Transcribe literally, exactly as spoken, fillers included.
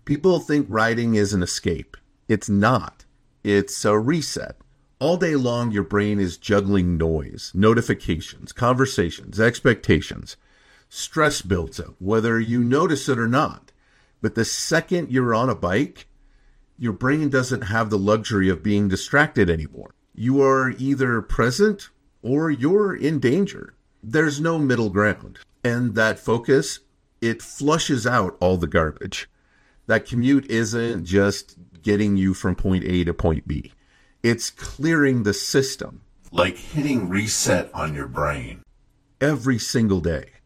People think riding is an escape. It's not. It's a reset. All day long, your brain is juggling noise, notifications, conversations, expectations. Stress builds up, whether you notice it or not. But the second you're on a bike, your brain doesn't have the luxury of being distracted anymore. You are either present or you're in danger. There's no middle ground. And that focus, it flushes out all the garbage. That commute isn't just getting you from point A to point B. It's clearing the system. Like hitting reset on your brain. Every single day.